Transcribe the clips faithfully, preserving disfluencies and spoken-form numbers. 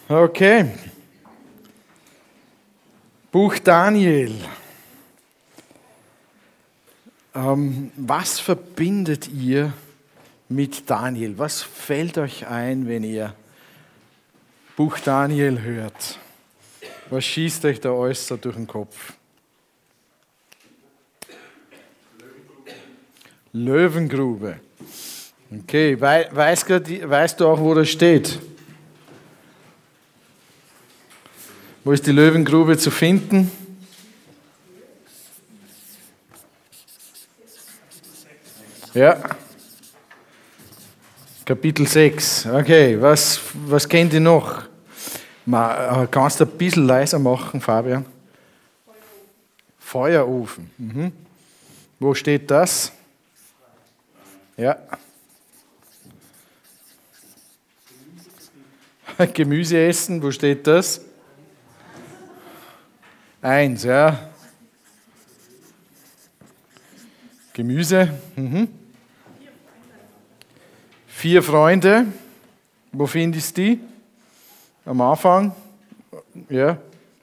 Okay. Buch Daniel. Ähm, was verbindet ihr mit Daniel? Was fällt euch ein, wenn ihr Buch Daniel hört? Was schießt euch da alles so durch den Kopf? Löwengrube. Okay, weißt du, weißt du auch, wo das steht? Wo ist die Löwengrube zu finden? Ja. Kapitel sechs. Okay, was, was kennt ihr noch? Ma, kannst du ein bisschen leiser machen, Fabian? Feuerofen. Feuerofen. Mhm. Wo steht das? Ja. Gemüse essen, wo steht das? Eins, ja. Gemüse. Mhm. Vier Freunde. Wo findest du die? Am Anfang. Ja.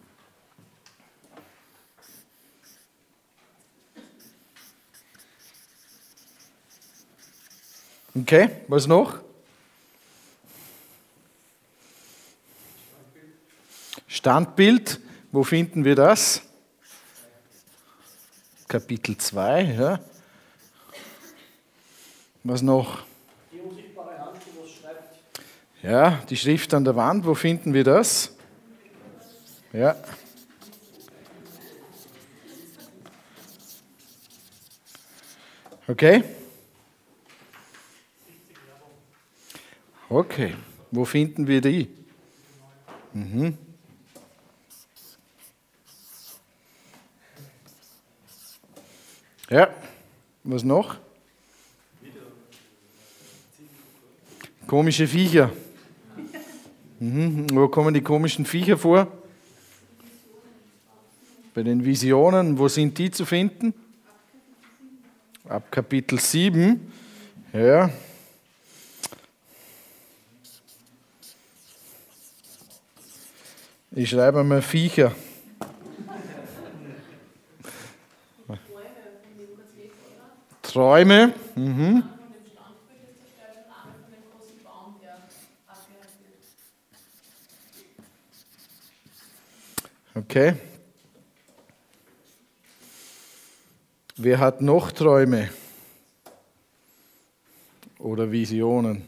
Okay, was noch? Standbild. Wo finden wir das? Kapitel zwei, ja. Was noch? Die unsichtbare Hand, die was schreibt. Ja, die Schrift an der Wand, wo finden wir das? Ja. Okay? Okay, wo finden wir die? Mhm. Ja, was noch? Komische Viecher. Mhm. Wo kommen die komischen Viecher vor? Bei den Visionen. Wo sind die zu finden? Ab Kapitel sieben. Ja. Ich schreibe mal Viecher. Träume. Mhm. Okay. Wer hat noch Träume oder Visionen?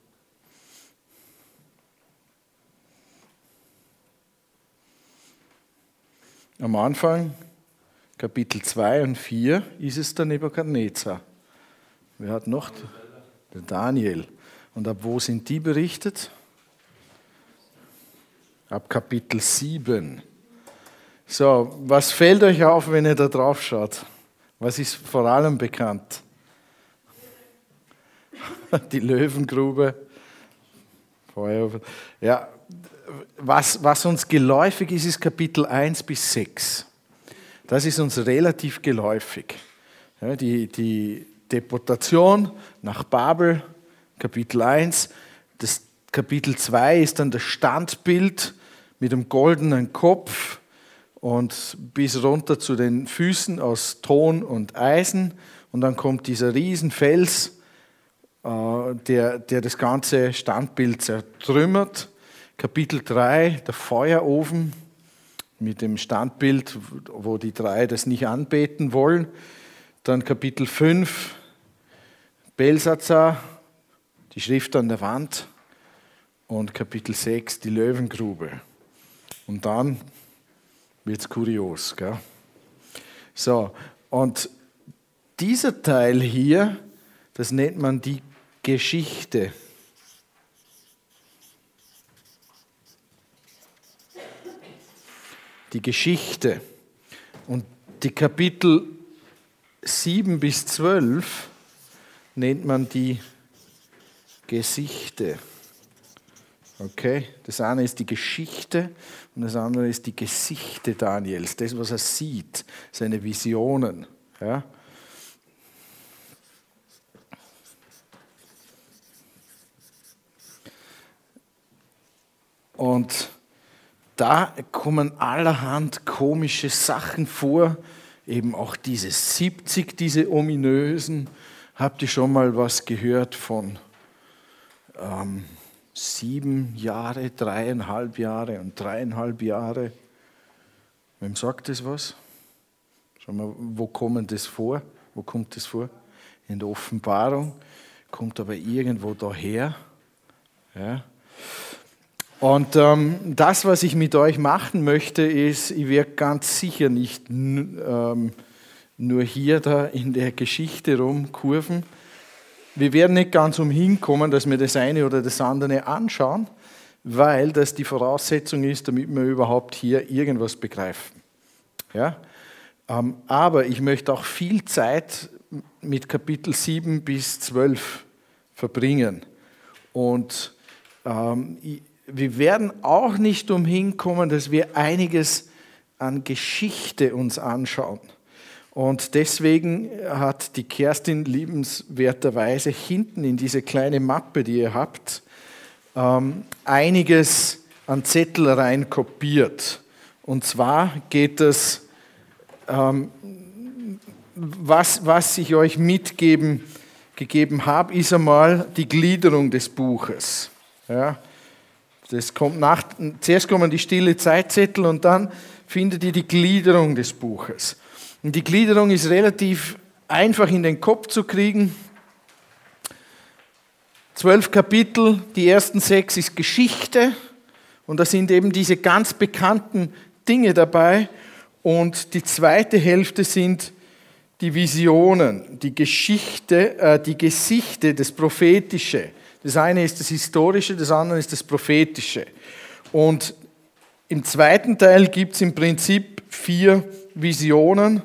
Am Anfang, Kapitel zwei und vier, ist es der Nebukadnezar. Wer hat noch? Der Daniel. Und ab wo sind die berichtet? Ab Kapitel sieben. So, was fällt euch auf, wenn ihr da drauf schaut? Was ist vor allem bekannt? Die Löwengrube. Feuerofen. Ja, was, was uns geläufig ist, ist Kapitel eins bis sechs. Das ist uns relativ geläufig. Ja, die, die Deportation nach Babel, Kapitel eins. Das Kapitel zwei ist dann das Standbild mit dem goldenen Kopf und bis runter zu den Füßen aus Ton und Eisen. Und dann kommt dieser Riesenfels, äh, der, der das ganze Standbild zertrümmert. Kapitel drei, der Feuerofen mit dem Standbild, wo die drei das nicht anbeten wollen. Dann Kapitel fünf, Belsazar, die Schrift an der Wand. Und Kapitel sechs, die Löwengrube. Und dann wird es kurios. Gell? So, und dieser Teil hier, das nennt man die Geschichte. Die Geschichte. Und die Kapitel sieben bis zwölf nennt man die Gesichte. Okay, das eine ist die Geschichte und das andere ist die Gesichte Daniels, das, was er sieht, seine Visionen. Ja. Und da kommen allerhand komische Sachen vor, eben auch diese siebzig, diese ominösen. Habt ihr schon mal was gehört von ähm, sieben Jahre, dreieinhalb Jahre und dreieinhalb Jahre? Wem sagt das was? Schau mal, wo kommt das vor? Wo kommt das vor? In der Offenbarung, kommt aber irgendwo daher. Ja. Und ähm, das, was ich mit euch machen möchte, ist, ich werde ganz sicher nicht ähm, nur hier da in der Geschichte rumkurven. Wir werden nicht ganz umhin kommen, dass wir das eine oder das andere anschauen, weil das die Voraussetzung ist, damit wir überhaupt hier irgendwas begreifen. Ja? Ähm, aber ich möchte auch viel Zeit mit Kapitel sieben bis zwölf verbringen. Und ähm, ich, wir werden auch nicht umhin kommen, dass wir einiges an Geschichte uns anschauen. Und deswegen hat die Kerstin liebenswerterweise hinten in diese kleine Mappe, die ihr habt, ähm, einiges an Zettel rein kopiert. Und zwar geht es, ähm, was, was ich euch mitgeben gegeben habe, ist einmal die Gliederung des Buches. Ja. Das kommt nach, zuerst kommen die stille Zeitzettel und dann findet ihr die Gliederung des Buches. Und die Gliederung ist relativ einfach in den Kopf zu kriegen. Zwölf Kapitel, die ersten sechs ist Geschichte und da sind eben diese ganz bekannten Dinge dabei und die zweite Hälfte sind die Visionen, die Geschichte, äh, die Gesichte, das Prophetische. Das eine ist das Historische, das andere ist das Prophetische. Und im zweiten Teil gibt es im Prinzip vier Visionen.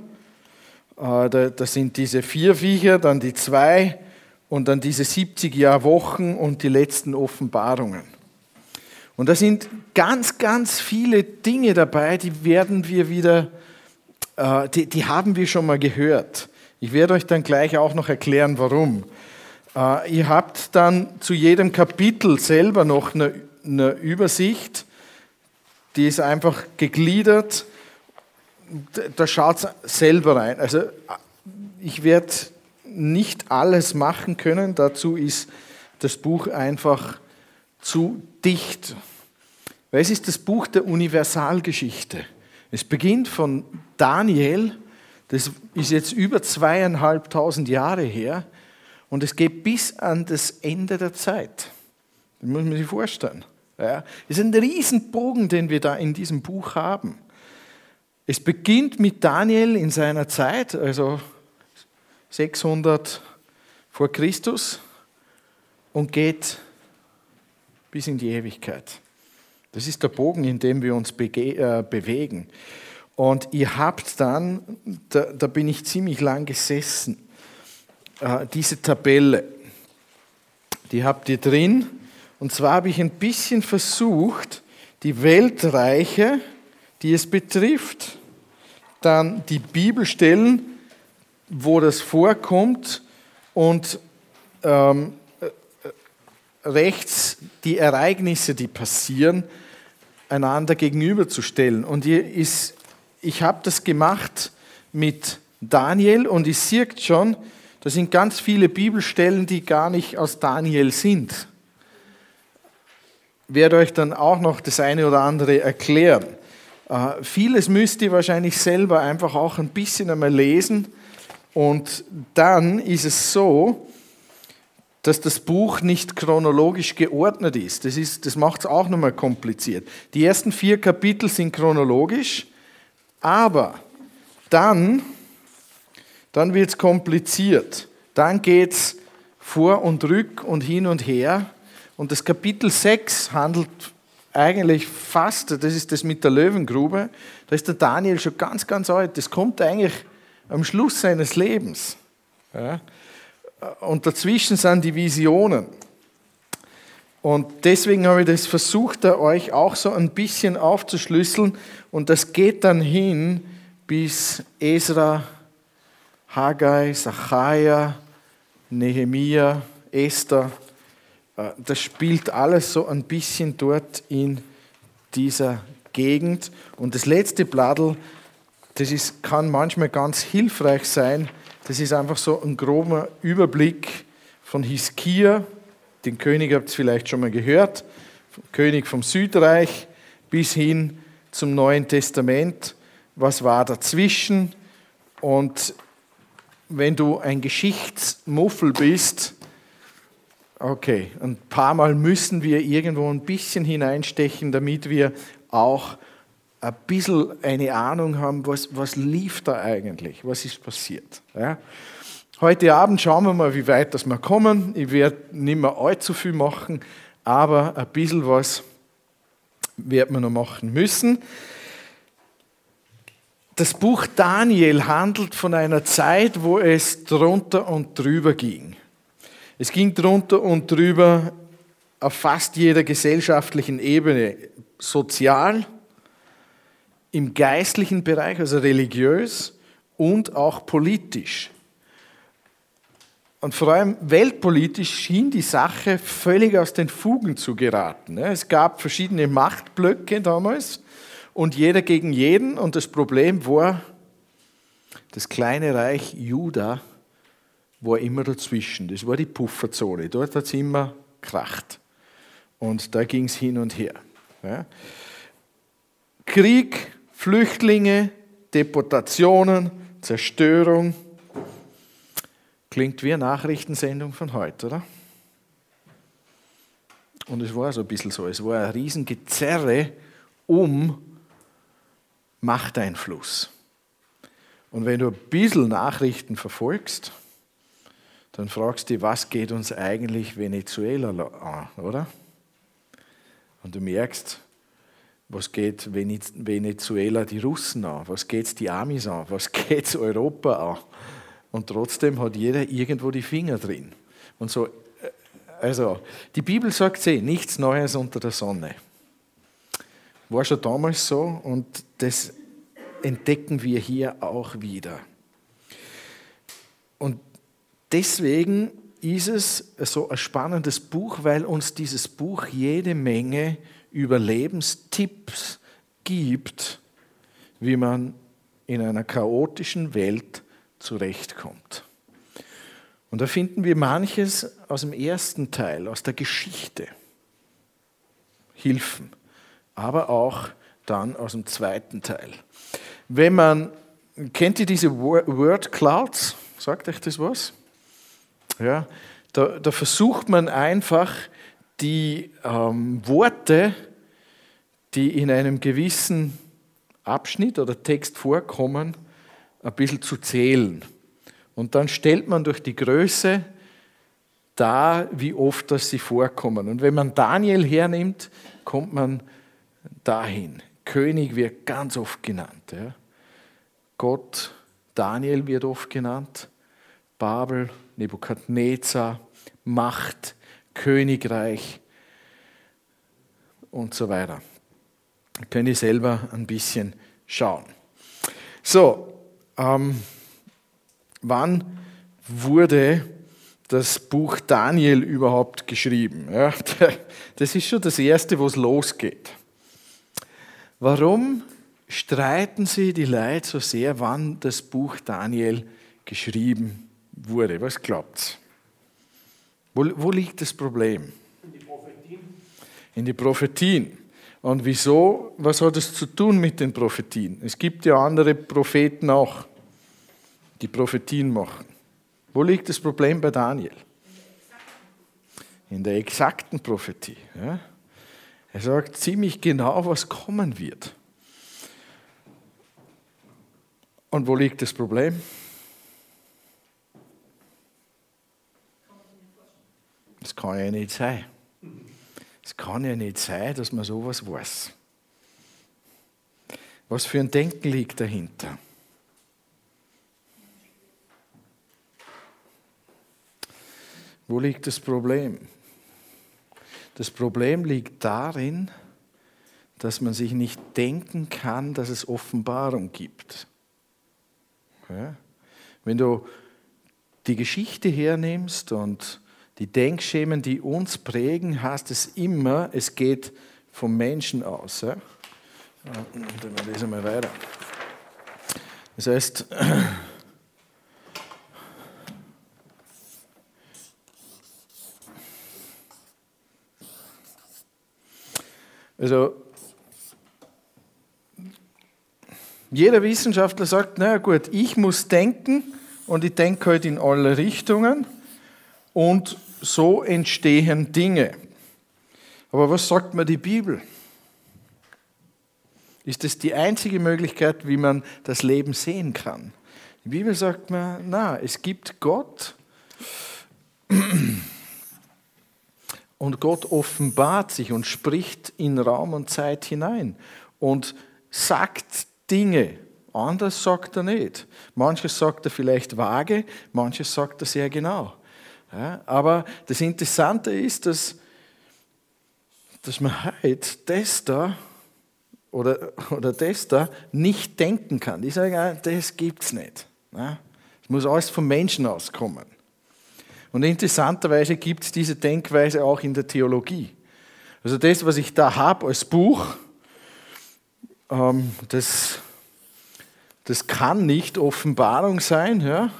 Das sind diese vier Viecher, dann die zwei und dann diese siebzig Jahr Wochen und die letzten Offenbarungen. Und da sind ganz, ganz viele Dinge dabei, die werden wir wieder, die, die haben wir schon mal gehört. Ich werde euch dann gleich auch noch erklären, warum. Uh, ihr habt dann zu jedem Kapitel selber noch eine, eine Übersicht, die ist einfach gegliedert, da schaut selber rein. Also ich werde nicht alles machen können, dazu ist das Buch einfach zu dicht. Weil es ist das Buch der Universalgeschichte. Es beginnt von Daniel, das ist jetzt über zweieinhalbtausend Jahre her, und es geht bis an das Ende der Zeit. Das muss man sich vorstellen. Ja, es ist ein Riesenbogen, den wir da in diesem Buch haben. Es beginnt mit Daniel in seiner Zeit, also sechshundert vor Christus, und geht bis in die Ewigkeit. Das ist der Bogen, in dem wir uns bege- äh, bewegen. Und ihr habt dann, da, da bin ich ziemlich lang gesessen, diese Tabelle, die habt ihr drin. Und zwar habe ich ein bisschen versucht, die Weltreiche, die es betrifft, dann die Bibelstellen, wo das vorkommt, und ähm, rechts die Ereignisse, die passieren, einander gegenüberzustellen. Und ihr ist, ich habe das gemacht mit Daniel und ihr seht schon, da sind ganz viele Bibelstellen, die gar nicht aus Daniel sind. Ich werde euch dann auch noch das eine oder andere erklären. Äh, vieles müsst ihr wahrscheinlich selber einfach auch ein bisschen einmal lesen. Und dann ist es so, dass das Buch nicht chronologisch geordnet ist. Das ist, das macht es auch nochmal kompliziert. Die ersten vier Kapitel sind chronologisch, aber dann... Dann wird es kompliziert. Dann geht es vor und rück und hin und her. Und das Kapitel sechs handelt eigentlich fast, das ist das mit der Löwengrube, da ist der Daniel schon ganz, ganz alt. Das kommt eigentlich am Schluss seines Lebens. Ja. Und dazwischen sind die Visionen. Und deswegen habe ich das versucht, da euch auch so ein bisschen aufzuschlüsseln. Und das geht dann hin bis Esra, Haggai, Sacharja, Nehemia, Esther. Das spielt alles so ein bisschen dort in dieser Gegend. Und das letzte Blattl, das ist, kann manchmal ganz hilfreich sein. Das ist einfach so ein grober Überblick von Hiskia. Den König habt ihr vielleicht schon mal gehört. König vom Südreich bis hin zum Neuen Testament. Was war dazwischen? Und wenn du ein Geschichtsmuffel bist, okay, ein paar Mal müssen wir irgendwo ein bisschen hineinstechen, damit wir auch ein bisschen eine Ahnung haben, was, was lief da eigentlich, was ist passiert. Ja? Heute Abend schauen wir mal, wie weit das wir kommen. Ich werde nicht mehr allzu viel machen, aber ein bisschen was wird man noch machen müssen. Das Buch Daniel handelt von einer Zeit, wo es drunter und drüber ging. Es ging drunter und drüber auf fast jeder gesellschaftlichen Ebene, sozial, im geistlichen Bereich, also religiös und auch politisch. Und vor allem weltpolitisch schien die Sache völlig aus den Fugen zu geraten. Es gab verschiedene Machtblöcke damals und jeder gegen jeden. Und das Problem war, das kleine Reich Juda war immer dazwischen. Das war die Pufferzone. Dort hat es immer gekracht. Und da ging es hin und her. Ja. Krieg, Flüchtlinge, Deportationen, Zerstörung. Klingt wie eine Nachrichtensendung von heute, oder? Und es war so ein bisschen so. Es war ein Riesengezerre um Machteinfluss. Und wenn du ein bisschen Nachrichten verfolgst, dann fragst du dich, was geht uns eigentlich Venezuela an, oder? Und du merkst, was geht Venezuela die Russen an, was geht es die Amis an, was geht es Europa an. Und trotzdem hat jeder irgendwo die Finger drin. Und so, also, die Bibel sagt eh, nichts Neues unter der Sonne. War schon damals so und das entdecken wir hier auch wieder. Und deswegen ist es so ein spannendes Buch, weil uns dieses Buch jede Menge Überlebenstipps gibt, wie man in einer chaotischen Welt zurechtkommt. Und da finden wir manches aus dem ersten Teil, aus der Geschichte, Hilfen, aber auch dann aus dem zweiten Teil. Wenn man, kennt ihr diese Word Clouds? Sagt euch das was? Ja, da, da versucht man einfach die ähm, Worte, die in einem gewissen Abschnitt oder Text vorkommen, ein bisschen zu zählen. Und dann stellt man durch die Größe dar, wie oft das sie vorkommen. Und wenn man Daniel hernimmt, kommt man dahin. König wird ganz oft genannt. Ja. Gott, Daniel wird oft genannt. Babel, Nebukadnezar, Macht, Königreich und so weiter. Da könnt ihr selber ein bisschen schauen. So, ähm, wann wurde das Buch Daniel überhaupt geschrieben? Ja, das ist schon das Erste, wo es losgeht. Warum streiten sie die Leute so sehr, wann das Buch Daniel geschrieben wurde? Was glaubt's? Wo, wo liegt das Problem? In die Prophetien. In die Prophetien. Und wieso? Was hat es zu tun mit den Prophetien? Es gibt ja andere Propheten auch, die Prophetien machen. Wo liegt das Problem bei Daniel? In der exakten Prophetie. Ja? Er sagt ziemlich genau, was kommen wird. Und wo liegt das Problem? Das kann ja nicht sein. Es kann ja nicht sein, dass man sowas weiß. Was für ein Denken liegt dahinter? Wo liegt das Problem? Das Problem liegt darin, dass man sich nicht denken kann, dass es Offenbarung gibt. Ja? Wenn du die Geschichte hernimmst und die Denkschemen, die uns prägen, heißt es immer, es geht vom Menschen aus. Ja? Dann lesen wir weiter. Das heißt, also jeder Wissenschaftler sagt, na gut, ich muss denken und ich denke halt in alle Richtungen und so entstehen Dinge. Aber was sagt mir die Bibel? Ist das die einzige Möglichkeit, wie man das Leben sehen kann? Die Bibel sagt mir, na, es gibt Gott und Gott offenbart sich und spricht in Raum und Zeit hinein und sagt Dinge. Anders sagt er nicht. Manches sagt er vielleicht vage, manches sagt er sehr genau. Ja, aber das Interessante ist, dass, dass man heute das da oder, oder das da nicht denken kann. Die sagen, das gibt es nicht. Es muss alles vom Menschen auskommen. Und interessanterweise gibt es diese Denkweise auch in der Theologie. Also das, was ich da habe als Buch, ähm, das, das kann nicht Offenbarung sein. Ja?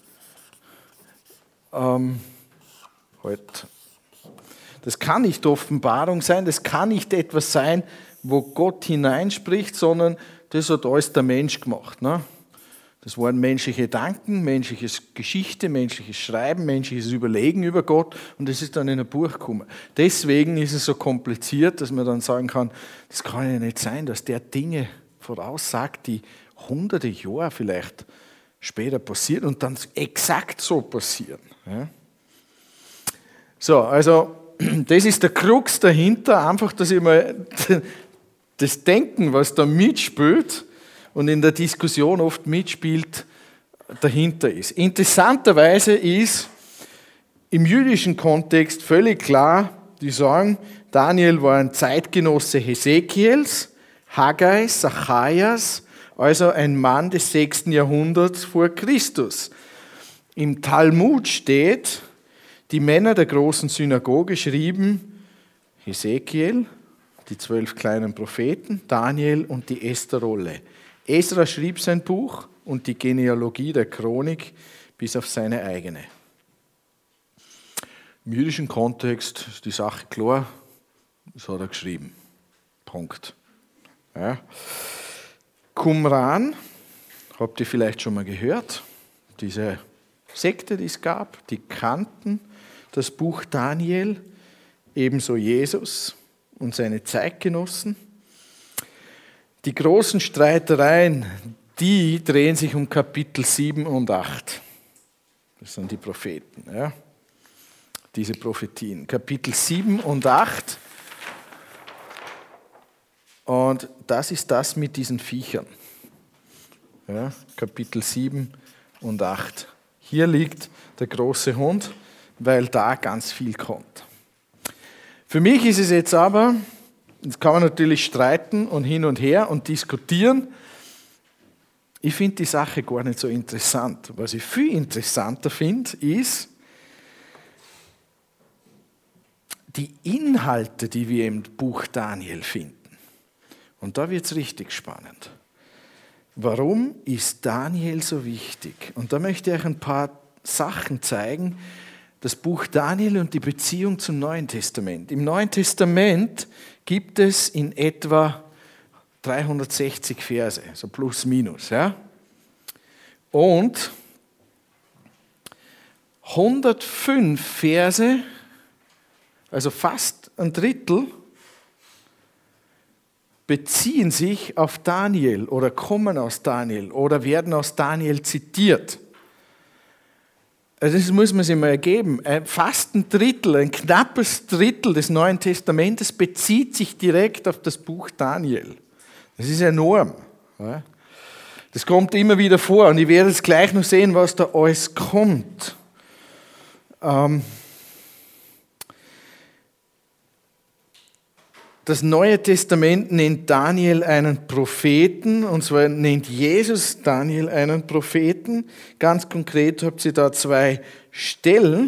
Ähm, halt. Das kann nicht Offenbarung sein, das kann nicht etwas sein, wo Gott hineinspricht, sondern das hat alles der Mensch gemacht. Ne? Das waren menschliche Gedanken, menschliche Geschichte, menschliches Schreiben, menschliches Überlegen über Gott und das ist dann in ein Buch gekommen. Deswegen ist es so kompliziert, dass man dann sagen kann, das kann ja nicht sein, dass der Dinge voraussagt, die hunderte Jahre vielleicht später passieren und dann exakt so passieren. Ja? So, also das ist der Krux dahinter, einfach, dass ich mal das Denken, was da mitspielt und in der Diskussion oft mitspielt, dahinter ist. Interessanterweise ist im jüdischen Kontext völlig klar, die sagen, Daniel war ein Zeitgenosse Hesekiels, Haggai, Zacharias, also ein Mann des sechsten Jahrhunderts vor Christus. Im Talmud steht, die Männer der großen Synagoge schrieben Hesekiel, die zwölf kleinen Propheten, Daniel und die Esther-Rolle. Esra schrieb sein Buch und die Genealogie der Chronik bis auf seine eigene. Im jüdischen Kontext ist die Sache klar, das hat er geschrieben. Punkt. Ja. Qumran, habt ihr vielleicht schon mal gehört, diese Sekte, die es gab, die kannten das Buch Daniel, ebenso Jesus und seine Zeitgenossen. Die großen Streitereien, die drehen sich um Kapitel sieben und acht. Das sind die Propheten, ja? Diese Prophetien. Kapitel sieben und acht. Und das ist das mit diesen Viechern. Ja, Kapitel sieben und acht. Hier liegt der große Hund, weil da ganz viel kommt. Für mich ist es jetzt aber, jetzt kann man natürlich streiten und hin und her und diskutieren. Ich finde die Sache gar nicht so interessant. Was ich viel interessanter finde, ist die Inhalte, die wir im Buch Daniel finden. Und da wird es richtig spannend. Warum ist Daniel so wichtig? Und da möchte ich euch ein paar Sachen zeigen. Das Buch Daniel und die Beziehung zum Neuen Testament. Im Neuen Testament gibt es in etwa dreihundertsechzig Verse, so plus minus. Ja? Und hundertfünf Verse, also fast ein Drittel, beziehen sich auf Daniel oder kommen aus Daniel oder werden aus Daniel zitiert. Also das muss man sich mal ergeben. Fast ein Drittel, ein knappes Drittel des Neuen Testamentes bezieht sich direkt auf das Buch Daniel. Das ist enorm. Das kommt immer wieder vor und ich werde jetzt gleich noch sehen, was da alles kommt. Das Neue Testament nennt Daniel einen Propheten, und zwar nennt Jesus Daniel einen Propheten. Ganz konkret habt ihr da zwei Stellen.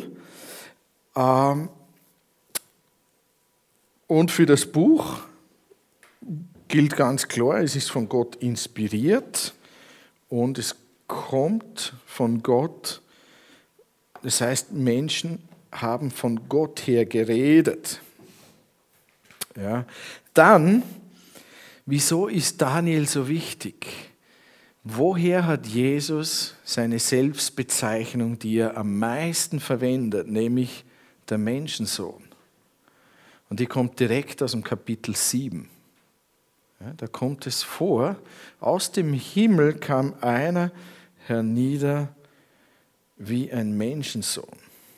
Und für das Buch gilt ganz klar, es ist von Gott inspiriert und es kommt von Gott. Das heißt, Menschen haben von Gott her geredet. Ja. Dann, wieso ist Daniel so wichtig? Woher hat Jesus seine Selbstbezeichnung, die er am meisten verwendet, nämlich der Menschensohn? Und die kommt direkt aus dem Kapitel sieben. Ja, da kommt es vor, aus dem Himmel kam einer hernieder wie ein Menschensohn.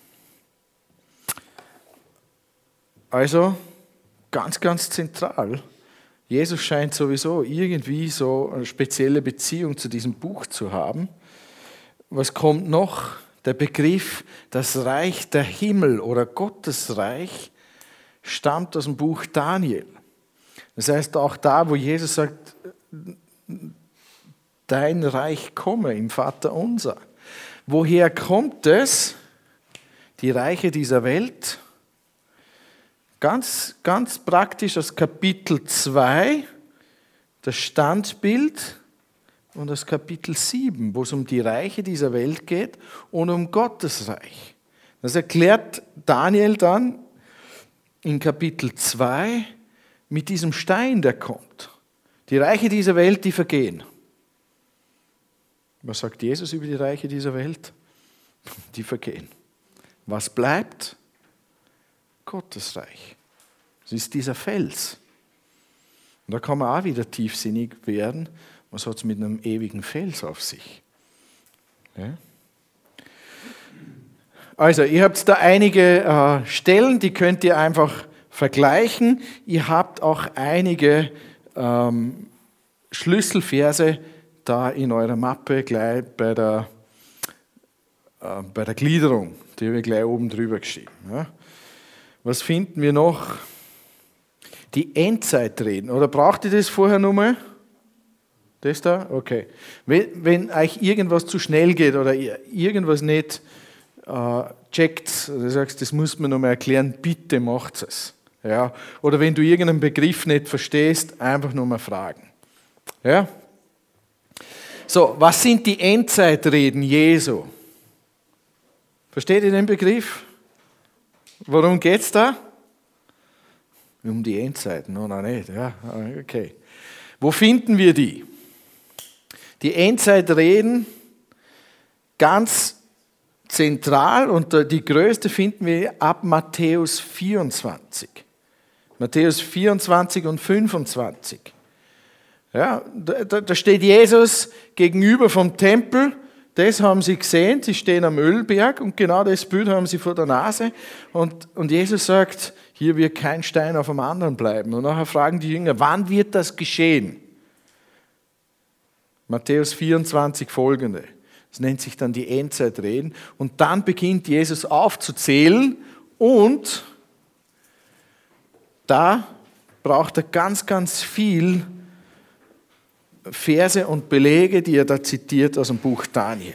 Also ganz, ganz zentral. Jesus scheint sowieso irgendwie so eine spezielle Beziehung zu diesem Buch zu haben. Was kommt noch? Der Begriff, das Reich der Himmel oder Gottes Reich stammt aus dem Buch Daniel. Das heißt, auch da, wo Jesus sagt, dein Reich komme im Vater unser. Woher kommt es? Die Reiche dieser Welt. Ganz, ganz praktisch aus Kapitel zwei, das Standbild, und aus Kapitel sieben, wo es um die Reiche dieser Welt geht und um Gottes Reich. Das erklärt Daniel dann in Kapitel zwei mit diesem Stein, der kommt. Die Reiche dieser Welt, die vergehen. Was sagt Jesus über die Reiche dieser Welt? Die vergehen. Was bleibt? Gottes Reich. Das ist dieser Fels. Und da kann man auch wieder tiefsinnig werden. Was hat es mit einem ewigen Fels auf sich? Ja? Also, ihr habt da einige äh, Stellen, die könnt ihr einfach vergleichen. Ihr habt auch einige ähm, Schlüsselverse da in eurer Mappe gleich bei der, äh, bei der Gliederung. Die habe ich gleich oben drüber geschrieben. Ja? Was finden wir noch? Die Endzeitreden. Oder braucht ihr das vorher nochmal? Das da? Okay. Wenn, wenn euch irgendwas zu schnell geht oder ihr irgendwas nicht äh, checkt, oder sagst, das muss man nochmal erklären, bitte macht es. Ja? Oder wenn du irgendeinen Begriff nicht verstehst, einfach nochmal fragen. Ja? So, was sind die Endzeitreden Jesu? Versteht ihr den Begriff? Worum geht es da? Um die Endzeiten, no, noch nicht. Ja, okay. Wo finden wir die? Die Endzeitreden, ganz zentral, und die größte finden wir ab Matthäus vierundzwanzig. Matthäus vierundzwanzig und fünfundzwanzig. Ja, da, da steht Jesus gegenüber vom Tempel. Das haben sie gesehen, sie stehen am Ölberg und genau das Bild haben sie vor der Nase. Und, und Jesus sagt, hier wird kein Stein auf dem anderen bleiben. Und nachher fragen die Jünger, wann wird das geschehen? Matthäus vierundzwanzig folgende. Das nennt sich dann die Endzeitreden. Und dann beginnt Jesus aufzuzählen und da braucht er ganz, ganz viel Verse und Belege, die er da zitiert aus dem Buch Daniel.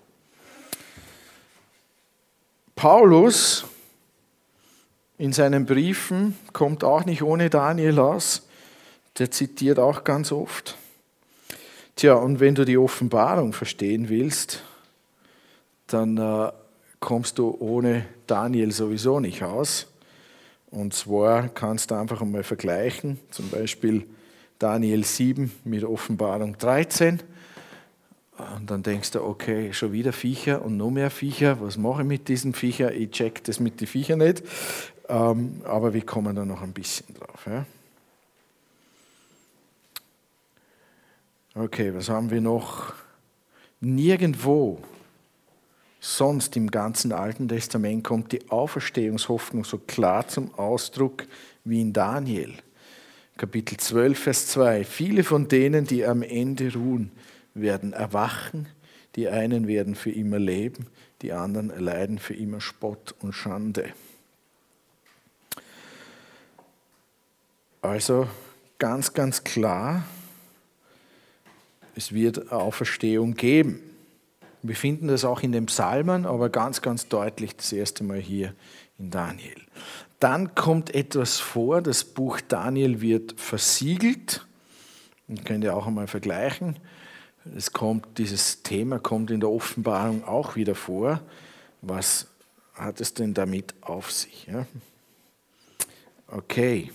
Paulus in seinen Briefen kommt auch nicht ohne Daniel aus. Der zitiert auch ganz oft. Tja, und wenn du die Offenbarung verstehen willst, dann äh, kommst du ohne Daniel sowieso nicht aus. Und zwar kannst du einfach einmal vergleichen, zum Beispiel Daniel sieben mit Offenbarung dreizehn. Und dann denkst du, okay, schon wieder Viecher und noch mehr Viecher. Was mache ich mit diesen Viecher? Ich check das mit den Viechern nicht. Ähm, aber wir kommen da noch ein bisschen drauf. Ja? Okay, was haben wir noch? Nirgendwo sonst im ganzen Alten Testament kommt die Auferstehungshoffnung so klar zum Ausdruck wie in Daniel. Kapitel zwölf, Vers zwei. Viele von denen, die am Ende ruhen, werden erwachen. Die einen werden für immer leben, die anderen erleiden für immer Spott und Schande. Also ganz, ganz klar, es wird Auferstehung geben. Wir finden das auch in den Psalmen, aber ganz, ganz deutlich das erste Mal hier in Daniel. Dann kommt etwas vor, das Buch Daniel wird versiegelt Und könnt ihr auch einmal vergleichen. Es kommt, dieses Thema kommt in der Offenbarung auch wieder vor. Was hat es denn damit auf sich? Ja? Okay.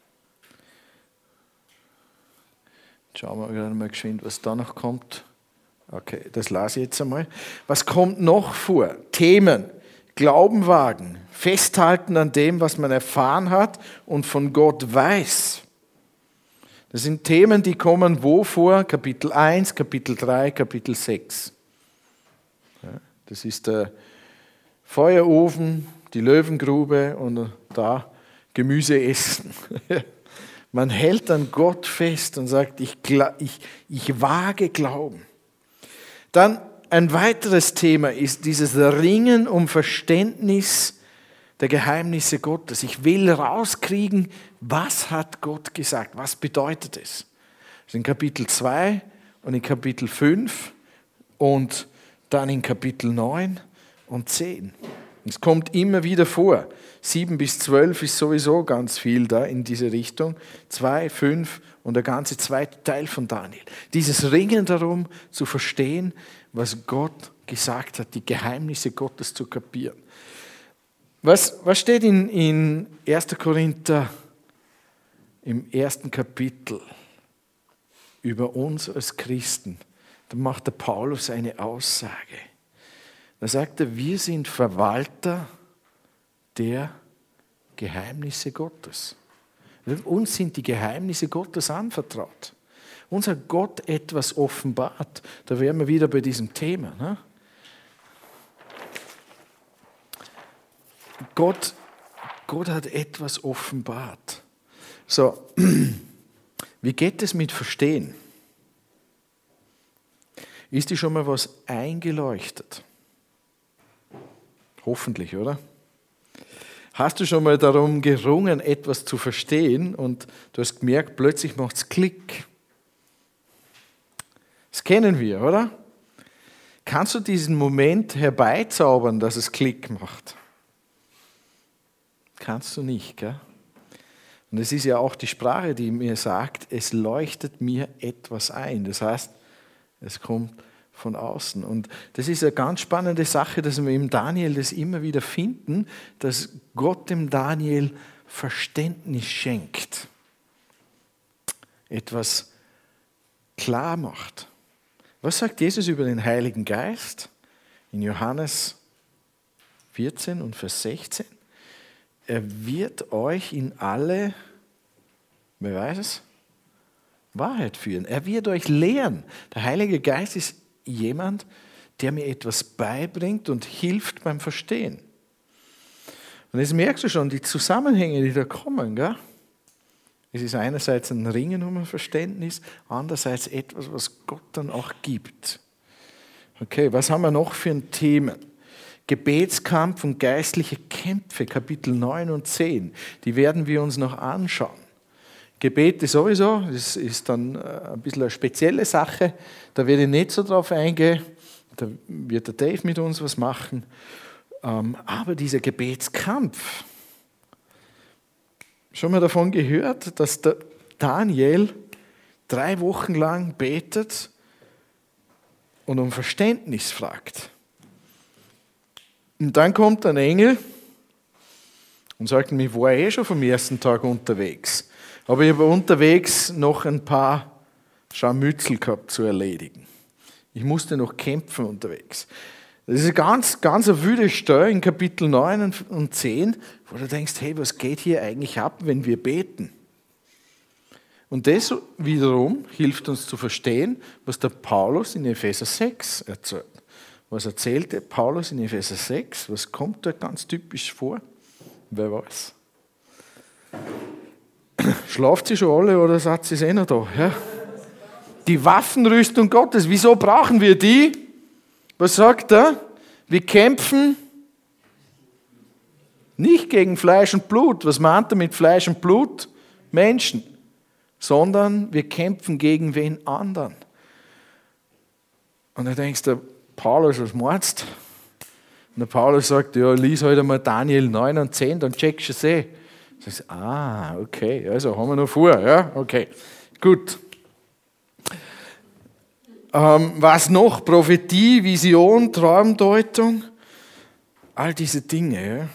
Schauen wir gerade mal geschwind, was da noch kommt. Okay, das lasse ich jetzt einmal. Was kommt noch vor? Themen. Glauben wagen. Festhalten an dem, was man erfahren hat und von Gott weiß. Das sind Themen, die kommen wo vor? Kapitel eins, Kapitel drei, Kapitel sechs. Ja, das ist der Feuerofen, die Löwengrube und da Gemüse essen. Man hält an Gott fest und sagt, ich, ich, ich wage Glauben. Dann ein weiteres Thema ist dieses Ringen um Verständnis der Geheimnisse Gottes. Ich will rauskriegen, was hat Gott gesagt, was bedeutet es. Das ist in Kapitel zwei und in Kapitel fünf und dann in Kapitel neun und zehn. Es kommt immer wieder vor. sieben bis zwölf ist sowieso ganz viel da in diese Richtung. zwei, fünf und der ganze zweite Teil von Daniel. Dieses Ringen darum zu verstehen, was Gott gesagt hat, die Geheimnisse Gottes zu kapieren. Was, was steht in, in erster Korinther im ersten Kapitel über uns als Christen? Da macht der Paulus eine Aussage. Da sagt er, wir sind Verwalter der Geheimnisse Gottes. Uns sind die Geheimnisse Gottes anvertraut. Uns hat Gott etwas offenbart. Da wären wir wieder bei diesem Thema. Ne? Gott, Gott hat etwas offenbart. So, wie geht es mit Verstehen? Ist dir schon mal was eingeleuchtet? Hoffentlich, oder? Hast du schon mal darum gerungen, etwas zu verstehen und du hast gemerkt, plötzlich macht es Klick? Das kennen wir, oder? Kannst du diesen Moment herbeizaubern, dass es Klick macht? Kannst du nicht, gell? Und es ist ja auch die Sprache, die mir sagt, es leuchtet mir etwas ein. Das heißt, es kommt von außen. Und das ist eine ganz spannende Sache, dass wir im Daniel das immer wieder finden, dass Gott dem Daniel Verständnis schenkt. Etwas klar macht. Was sagt Jesus über den Heiligen Geist? In Johannes vierzehn und Vers sechzehn. Er wird euch in alle, wer weiß es, Wahrheit führen. Er wird euch lehren. Der Heilige Geist ist jemand, der mir etwas beibringt und hilft beim Verstehen. Und jetzt merkst du schon, die Zusammenhänge, die da kommen, gell? Es ist einerseits ein Ringen um ein Verständnis, andererseits etwas, was Gott dann auch gibt. Okay, was haben wir noch für ein Thema? Gebetskampf und geistliche Kämpfe, Kapitel neun und zehn, die werden wir uns noch anschauen. Gebete sowieso, das ist dann ein bisschen eine spezielle Sache, da werde ich nicht so drauf eingehen, da wird der Dave mit uns was machen. Aber dieser Gebetskampf, schon mal davon gehört, dass der Daniel drei Wochen lang betet und um Verständnis fragt. Und dann kommt ein Engel und sagt mir, ich war eh schon vom ersten Tag unterwegs. Aber ich habe unterwegs noch ein paar Scharmützel gehabt zu erledigen. Ich musste noch kämpfen unterwegs. Das ist eine ganz, ganz eine wüde Stelle in Kapitel neun und zehn, wo du denkst, hey, was geht hier eigentlich ab, wenn wir beten? Und das wiederum hilft uns zu verstehen, was der Paulus in Epheser sechs erzählt. Was erzählte Paulus in Epheser sechs? Was kommt da ganz typisch vor? Wer weiß? Schlaft sie schon alle oder seid sie eh noch da? Ja? Die Waffenrüstung Gottes, wieso brauchen wir die? Was sagt er? Wir kämpfen nicht gegen Fleisch und Blut. Was meint er mit Fleisch und Blut? Menschen. Sondern wir kämpfen gegen wen anderen. Und dann denkst du, Paulus, was meinst du? Und der Paulus sagt, ja, lies heute mal Daniel neun und zehn, dann checkst du es eh. Du sagst, ah, okay, also haben wir noch vor, ja, okay, gut. Ähm, was noch? Prophetie, Vision, Traumdeutung. All diese Dinge. Ja.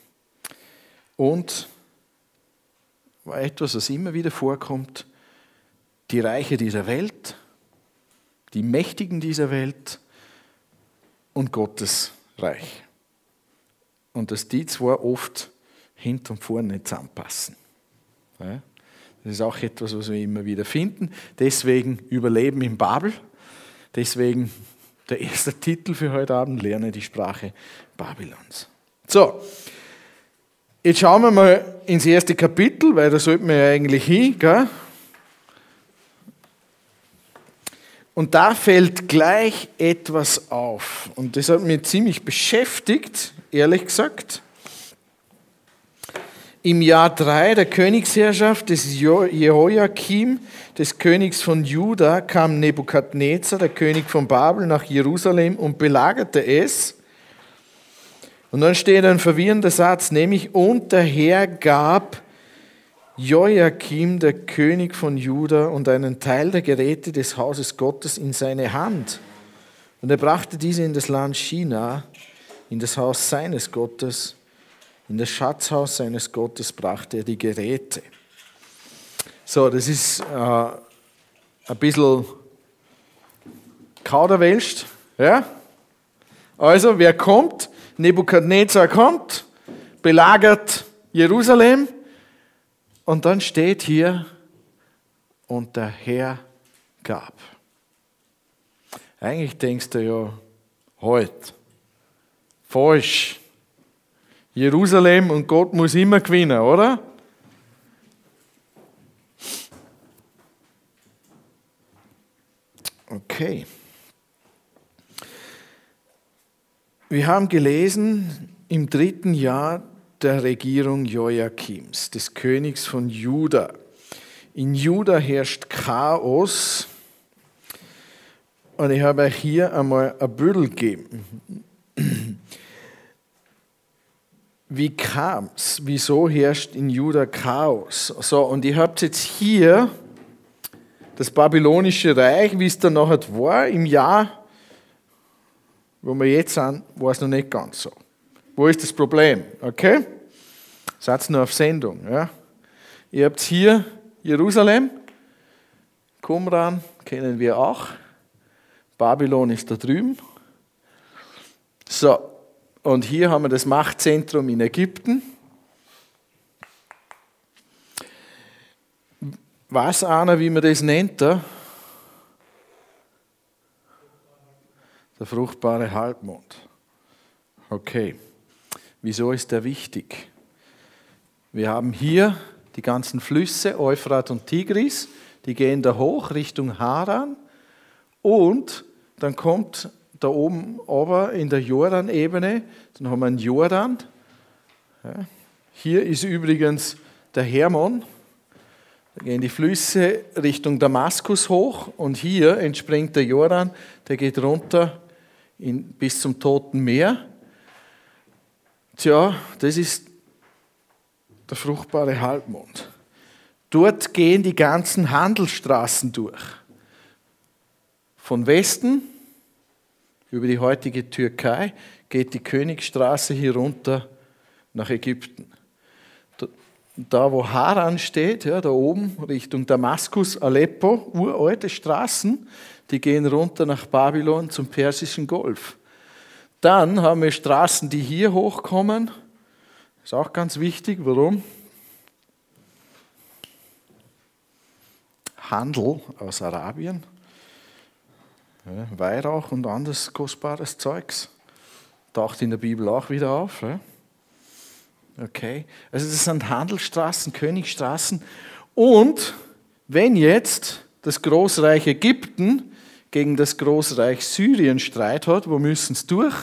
Und etwas, was immer wieder vorkommt, die Reiche dieser Welt, die Mächtigen dieser Welt und Gottes Reich. Und dass die zwar oft hinten und vorne nicht zusammenpassen. Ja. Das ist auch etwas, was wir immer wieder finden. Deswegen Überleben in Babel. Deswegen der erste Titel für heute Abend, lerne die Sprache Babylons. So, jetzt schauen wir mal ins erste Kapitel, weil da sollten wir ja eigentlich hin. Gell? Und da fällt gleich etwas auf. Und das hat mich ziemlich beschäftigt, ehrlich gesagt. Im Jahr drei der Königsherrschaft des Jehoiakim, des Königs von Juda, kam Nebukadnezar, der König von Babel, nach Jerusalem und belagerte es. Und dann steht ein verwirrender Satz, nämlich, und der Herr gab Joachim, der König von Juda, und einen Teil der Geräte des Hauses Gottes in seine Hand. Und er brachte diese in das Land China, in das Haus seines Gottes. In das Schatzhaus seines Gottes brachte er die Geräte. So, das ist äh, ein bisschen kauderwelscht. Ja? Also, wer kommt? Nebukadnezar kommt, belagert Jerusalem und dann steht hier, und der Herr gab. Eigentlich denkst du ja, heute, falsch. Jerusalem und Gott muss immer gewinnen, oder? Okay. Wir haben gelesen, im dritten Jahr der Regierung Joachims, des Königs von Juda. In Juda herrscht Chaos. Und ich habe euch hier einmal ein Büdel gegeben. Wie kam es? Wieso herrscht in Juda Chaos? So, und ihr habt jetzt hier das babylonische Reich, wie es dann nachher war, im Jahr, wo wir jetzt sind, war es noch nicht ganz so. Wo ist das Problem? Okay? Seid nur auf Sendung. Ja? Ihr habt hier Jerusalem, Qumran kennen wir auch, Babylon ist da drüben. So. Und hier haben wir das Machtzentrum in Ägypten. Weiß einer, wie man das nennt? Da? Der fruchtbare Halbmond. Okay. Wieso ist der wichtig? Wir haben hier die ganzen Flüsse, Euphrat und Tigris, die gehen da hoch Richtung Haran. Und dann kommt da oben aber in der Jordan-Ebene, dann haben wir einen Jordan. Ja. Hier ist übrigens der Hermon. Da gehen die Flüsse Richtung Damaskus hoch und hier entspringt der Jordan, der geht runter in, bis zum Toten Meer. Tja, das ist der fruchtbare Halbmond. Dort gehen die ganzen Handelsstraßen durch. Von Westen über die heutige Türkei geht die Königsstraße hier runter nach Ägypten. Da, wo Haran steht, ja, da oben Richtung Damaskus, Aleppo, uralte Straßen, die gehen runter nach Babylon zum Persischen Golf. Dann haben wir Straßen, die hier hochkommen. Das ist auch ganz wichtig. Warum? Handel aus Arabien. Ja, Weihrauch und anderes kostbares Zeugs. Taucht in der Bibel auch wieder auf. Ja. Okay, also das sind Handelsstraßen, Königsstraßen. Und wenn jetzt das Großreich Ägypten gegen das Großreich Syrien Streit hat, wo müssen sie durch?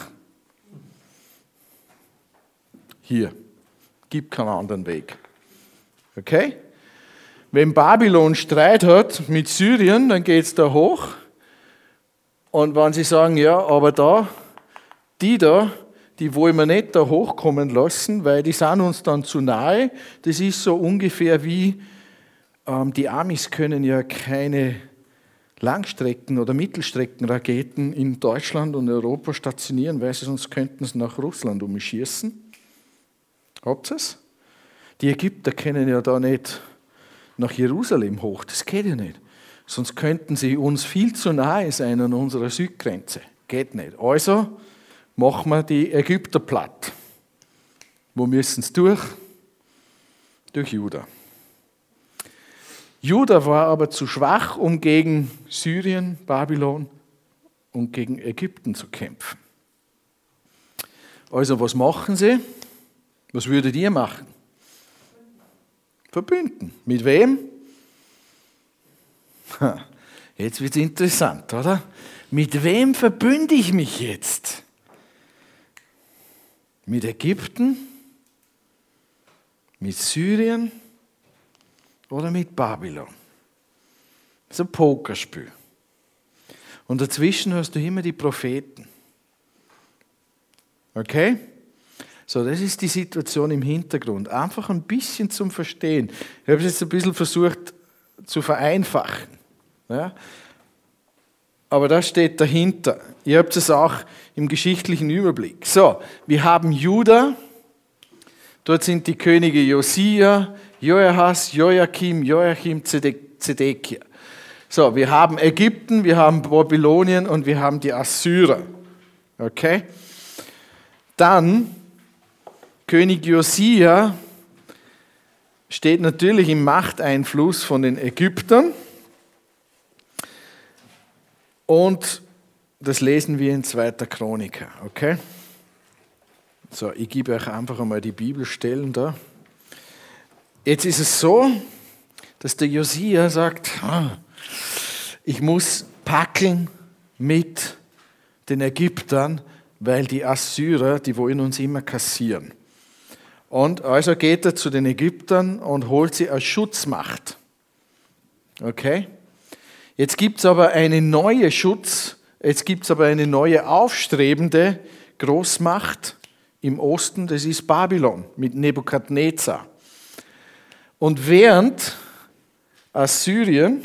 Hier. Gibt keinen anderen Weg. Okay? Wenn Babylon Streit hat mit Syrien, dann geht es da hoch. Und wenn sie sagen, ja, aber da, die da, die wollen wir nicht da hochkommen lassen, weil die sind uns dann zu nahe. Das ist so ungefähr wie, ähm, die Amis können ja keine Langstrecken- oder Mittelstreckenraketen in Deutschland und Europa stationieren, weil sie sonst könnten sie nach Russland umschießen. Habt ihr es? Die Ägypter können ja da nicht nach Jerusalem hoch, das geht ja nicht. Sonst könnten sie uns viel zu nahe sein an unserer Südgrenze. Geht nicht. Also machen wir die Ägypter platt. Wo müssen sie durch? Durch Juda. Juda war aber zu schwach, um gegen Syrien, Babylon und gegen Ägypten zu kämpfen. Also was machen sie? Was würdet ihr machen? Verbünden. Mit wem? Jetzt wird es interessant, oder? Mit wem verbünde ich mich jetzt? Mit Ägypten? Mit Syrien? Oder mit Babylon? Das ist ein Pokerspiel. Und dazwischen hast du immer die Propheten. Okay? So, das ist die Situation im Hintergrund. Einfach ein bisschen zum Verstehen. Ich habe es jetzt ein bisschen versucht zu vereinfachen. Ja? Aber das steht dahinter. Ihr habt es auch im geschichtlichen Überblick. So, wir haben Juda. Dort sind die Könige Josia, Joachas, Joachim, Joachim, Zedekia. So, wir haben Ägypten, wir haben Babylonien und wir haben die Assyrer. Okay? Dann, König Josia steht natürlich im Machteinfluss von den Ägyptern. Und das lesen wir in zweiter Chroniker. Okay? So, ich gebe euch einfach einmal die Bibelstellen da. Jetzt ist es so, dass der Josia sagt, ich muss packeln mit den Ägyptern, weil die Assyrer, die wollen uns immer kassieren. Und also geht er zu den Ägyptern und holt sie als Schutzmacht. Okay? Jetzt gibt es aber eine neue Schutz, jetzt gibt es aber eine neue aufstrebende Großmacht im Osten, das ist Babylon mit Nebukadnezar. Und während Assyrien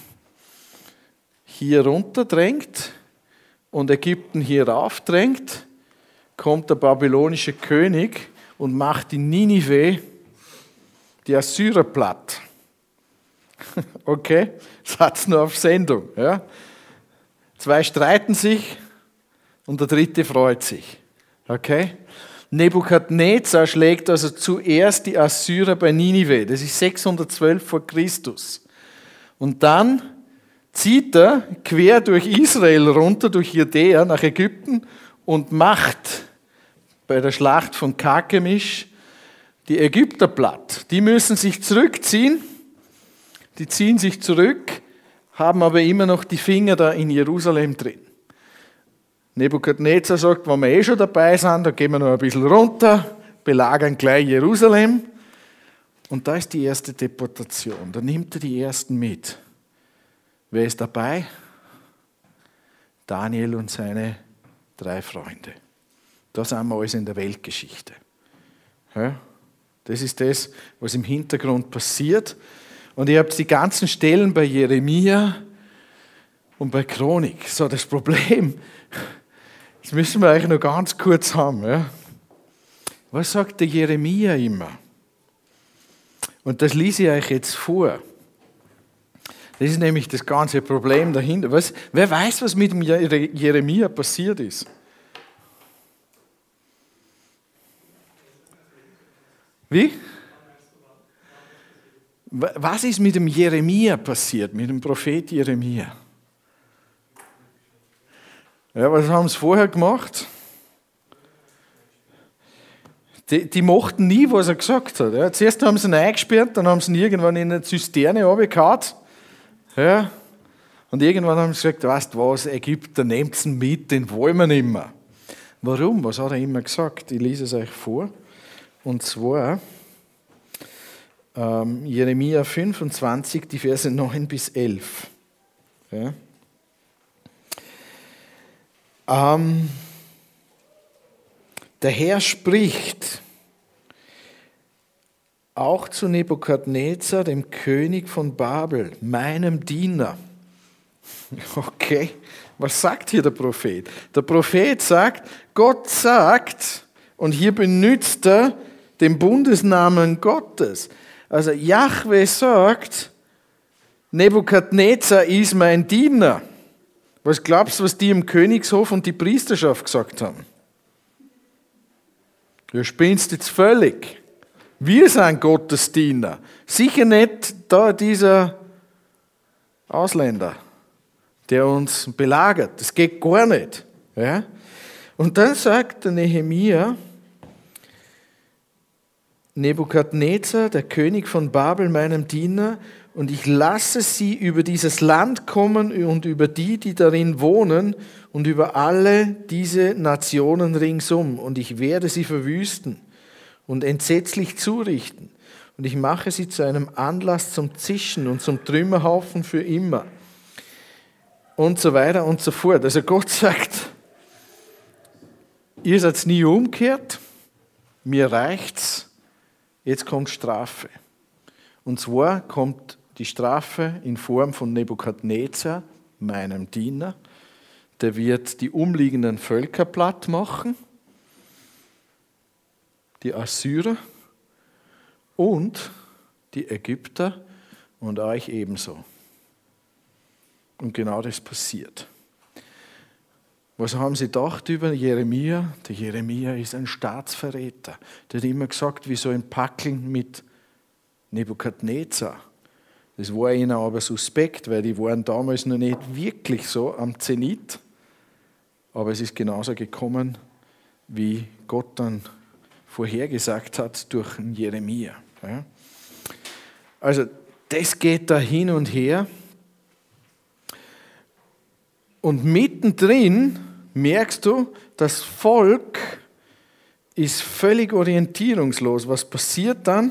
hier runterdrängt und Ägypten hier raufdrängt, kommt der babylonische König und macht in Ninive die Assyrer platt. Okay, Satz nur auf Sendung. Ja? Zwei streiten sich und der dritte freut sich. Okay? Nebukadnezar schlägt also zuerst die Assyrer bei Ninive. Das ist sechshundertzwölf vor Christus. Und dann zieht er quer durch Israel runter, durch Judäa nach Ägypten und macht bei der Schlacht von Karkemisch die Ägypter platt. Die müssen sich zurückziehen. Die ziehen sich zurück, haben aber immer noch die Finger da in Jerusalem drin. Nebukadnezar sagt, wenn wir eh schon dabei sind, dann gehen wir noch ein bisschen runter, belagern gleich Jerusalem. Und da ist die erste Deportation. Da nimmt er die ersten mit. Wer ist dabei? Daniel und seine drei Freunde. Da sind wir alles in der Weltgeschichte. Ja? Das ist das, was im Hintergrund passiert. Und ihr habt die ganzen Stellen bei Jeremia und bei Chronik. So, das Problem, das müssen wir eigentlich noch ganz kurz haben. Ja? Was sagt der Jeremia immer? Und das lese ich euch jetzt vor. Das ist nämlich das ganze Problem dahinter. Was, wer weiß, was mit dem Jeremia passiert ist? Wie? Was ist mit dem Jeremia passiert, mit dem Prophet Jeremia? Ja, was haben sie vorher gemacht? Die, die mochten nie, was er gesagt hat. Ja, zuerst haben sie ihn eingesperrt, dann haben sie ihn irgendwann in eine Zisterne runtergehauen. Ja, und irgendwann haben sie gesagt, weißt du was, Ägypter, nehmt ihn mit, den wollen wir nicht mehr. Warum? Was hat er immer gesagt? Ich lese es euch vor. Und zwar ähm, Jeremia fünfundzwanzig, die Verse neun bis elf. Ja. Ähm, der Herr spricht auch zu Nebukadnezar, dem König von Babel, meinem Diener, Okay, was sagt hier der Prophet? Der Prophet sagt, Gott sagt, und hier benutzt er den Bundesnamen Gottes. Also Jahwe sagt, Nebukadnezar ist mein Diener. Was glaubst du, was die im Königshof und die Priesterschaft gesagt haben? Du spinnst jetzt völlig. Wir sind Gottes Diener. Sicher nicht da dieser Ausländer, der uns belagert. Das geht gar nicht. Ja? Und dann sagt der Nehemia, Nebukadnezar, der König von Babel, meinem Diener, und ich lasse sie über dieses Land kommen und über die, die darin wohnen, und über alle diese Nationen ringsum. Und ich werde sie verwüsten und entsetzlich zurichten. Und ich mache sie zu einem Anlass zum Zischen und zum Trümmerhaufen für immer. Und so weiter und so fort. Also Gott sagt, ihr seid nie umgekehrt, mir reicht's, jetzt kommt Strafe. Und zwar kommt die Strafe in Form von Nebukadnezar, meinem Diener. Der wird die umliegenden Völker platt machen, die Assyrer und die Ägypter und euch ebenso. Und genau das passiert. Was haben sie gedacht über Jeremia? Der Jeremia ist ein Staatsverräter. Der hat immer gesagt, wie so ein Packeln mit Nebukadnezar. Das war ihnen aber suspekt, weil die waren damals noch nicht wirklich so am Zenit. Aber es ist genauso gekommen, wie Gott dann vorhergesagt hat durch Jeremia. Also das geht da hin und her. Und mittendrin merkst du, das Volk ist völlig orientierungslos. Was passiert dann?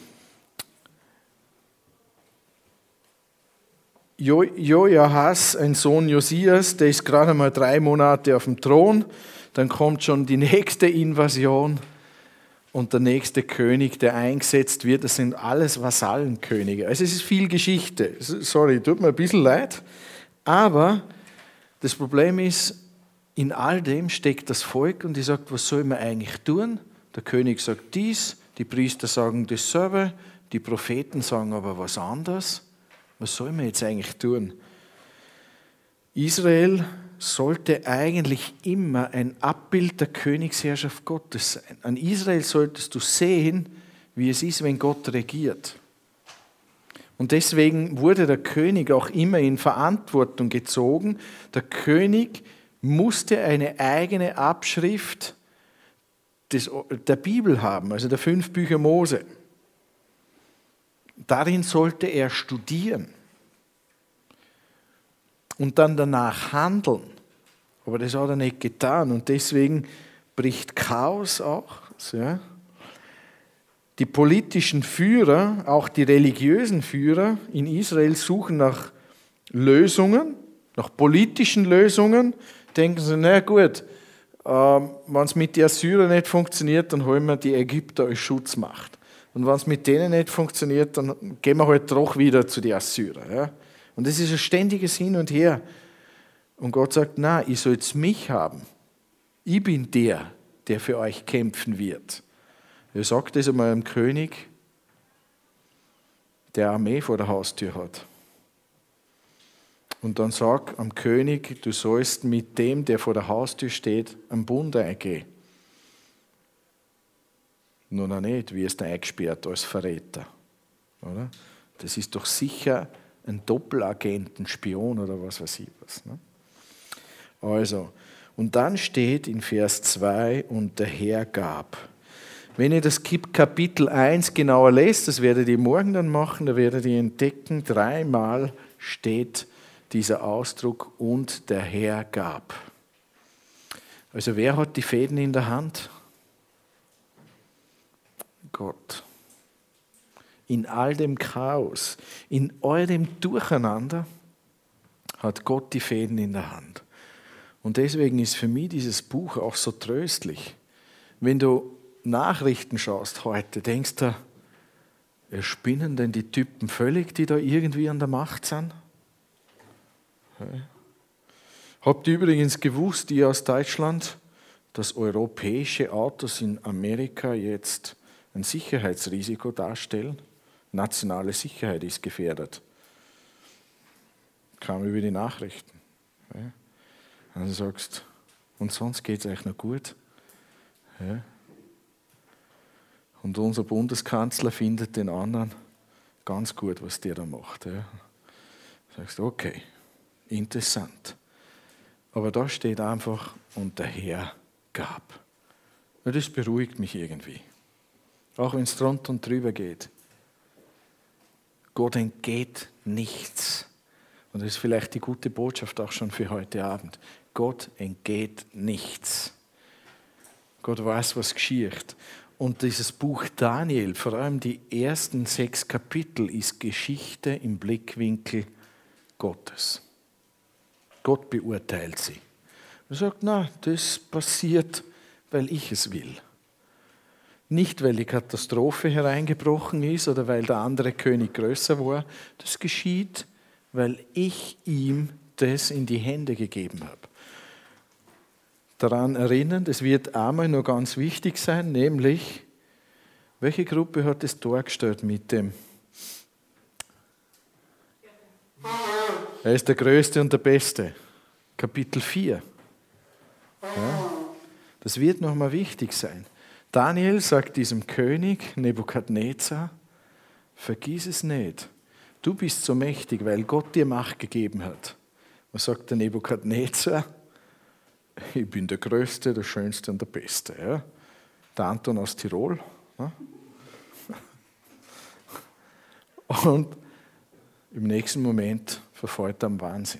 Jo- Joachas, ein Sohn Josias, der ist gerade mal drei Monate auf dem Thron. Dann kommt schon die nächste Invasion und der nächste König, der eingesetzt wird. Das sind alles Vasallenkönige. Also es ist viel Geschichte. Sorry, tut mir ein bisschen leid. Aber das Problem ist, in all dem steckt das Volk und die sagt, was soll man eigentlich tun? Der König sagt dies, die Priester sagen dasselbe, die Propheten sagen aber was anderes. Was soll man jetzt eigentlich tun? Israel sollte eigentlich immer ein Abbild der Königsherrschaft Gottes sein. An Israel solltest du sehen, wie es ist, wenn Gott regiert. Und deswegen wurde der König auch immer in Verantwortung gezogen. Der König musste eine eigene Abschrift des, der Bibel haben, also der fünf Bücher Mose. Darin sollte er studieren und dann danach handeln. Aber das hat er nicht getan und deswegen bricht Chaos auch. Ja. Die politischen Führer, auch die religiösen Führer in Israel suchen nach Lösungen, nach politischen Lösungen. Denken sie, na gut, äh, wenn es mit den Assyrern nicht funktioniert, dann holen wir die Ägypter als Schutzmacht. Und wenn es mit denen nicht funktioniert, dann gehen wir halt doch wieder zu den Assyrern. Ja? Und das ist ein ständiges Hin und Her. Und Gott sagt, na, ihr sollt mich haben. Ich bin der, der für euch kämpfen wird. Er sagt das einmal einem König, der eine Armee vor der Haustür hat. Und dann sagt am König, du sollst mit dem, der vor der Haustür steht, einen Bund eingehen. Nur noch nicht, wie ist er eingesperrt als Verräter. Oder? Das ist doch sicher ein Doppelagent, ein Spion oder was weiß ich was. Ne? Also, und dann steht in Vers zwei, und der Herr gab. Wenn ihr das Kapitel eins genauer lest, das werdet ihr morgen dann machen, da werdet ihr entdecken, dreimal steht dieser Ausdruck, und der Herr gab. Also wer hat die Fäden in der Hand? Gott. In all dem Chaos, in eurem Durcheinander hat Gott die Fäden in der Hand. Und deswegen ist für mich dieses Buch auch so tröstlich. Wenn du Nachrichten schaust heute, denkst du, spinnen denn die Typen völlig, die da irgendwie an der Macht sind? Habt ihr übrigens gewusst, ihr aus Deutschland, dass europäische Autos in Amerika jetzt ein Sicherheitsrisiko darstellen? Nationale Sicherheit ist gefährdet. Kam über die Nachrichten. Ja. Und du sagst, und sonst geht es euch noch gut. Ja. Und unser Bundeskanzler findet den anderen ganz gut, was der da macht. Ja. Du sagst, okay, interessant. Aber da steht einfach, und der Herr gab. Ja, das beruhigt mich irgendwie. Auch wenn es drunter und drüber geht. Gott entgeht nichts. Und das ist vielleicht die gute Botschaft auch schon für heute Abend. Gott entgeht nichts. Gott weiß, was geschieht. Und dieses Buch Daniel, vor allem die ersten sechs Kapitel, ist Geschichte im Blickwinkel Gottes. Gott beurteilt sie. Er sagt, na, das passiert, weil ich es will. Nicht, weil die Katastrophe hereingebrochen ist oder weil der andere König größer war. Das geschieht, weil ich ihm das in die Hände gegeben habe. Daran erinnern, das wird einmal noch ganz wichtig sein, nämlich, welche Gruppe hat es dargestellt mit dem? Er ist der Größte und der Beste. Kapitel vier. Ja, das wird nochmal wichtig sein. Daniel sagt diesem König Nebukadnezar, vergiss es nicht, du bist so mächtig, weil Gott dir Macht gegeben hat. Was sagt der Nebukadnezar? Ich bin der Größte, der Schönste und der Beste. Ja? Der Anton aus Tirol. Ja? Und im nächsten Moment verfällt er am Wahnsinn.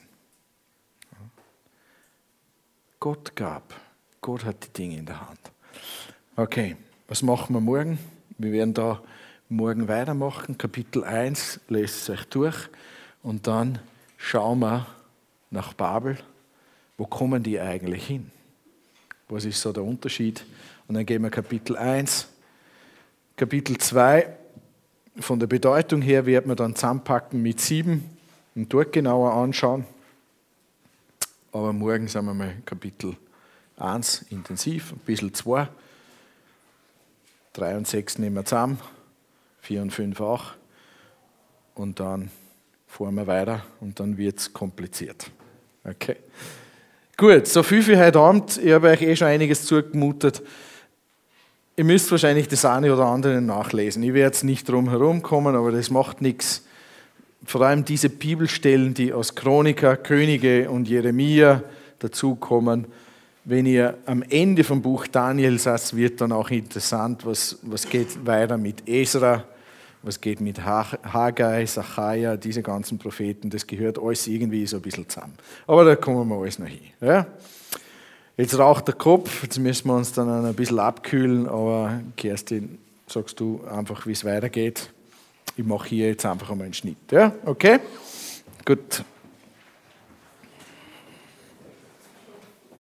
Gott gab, Gott hat die Dinge in der Hand. Okay, was machen wir morgen? Wir werden da morgen weitermachen. Kapitel eins, lest es euch durch. Und dann schauen wir nach Babel. Wo kommen die eigentlich hin? Was ist so der Unterschied? Und dann gehen wir Kapitel eins. Kapitel zwei, von der Bedeutung her werden wir dann zusammenpacken mit sieben und dort genauer anschauen. Aber morgen sind wir mal Kapitel eins intensiv, ein bisschen zwei. drei und sechs nehmen wir zusammen, vier und fünf auch. Und dann fahren wir weiter und dann wird es kompliziert. Okay. Gut, so viel für heute Abend. Ich habe euch eh schon einiges zugemutet. Ihr müsst wahrscheinlich das eine oder andere nachlesen. Ich werde jetzt nicht drum herum kommen, aber das macht nichts. Vor allem diese Bibelstellen, die aus Chroniker, Könige und Jeremia dazukommen. Wenn ihr am Ende vom Buch Daniel seid, wird dann auch interessant, was, was geht weiter mit Esra, was geht mit Haggai, Sacharja, diese ganzen Propheten. Das gehört alles irgendwie so ein bisschen zusammen. Aber da kommen wir alles noch hin. Ja? Jetzt raucht der Kopf, jetzt müssen wir uns dann ein bisschen abkühlen, aber Kerstin, sagst du einfach, wie es weitergeht. Ich mache hier jetzt einfach einmal einen Schnitt. Ja? Okay? Gut.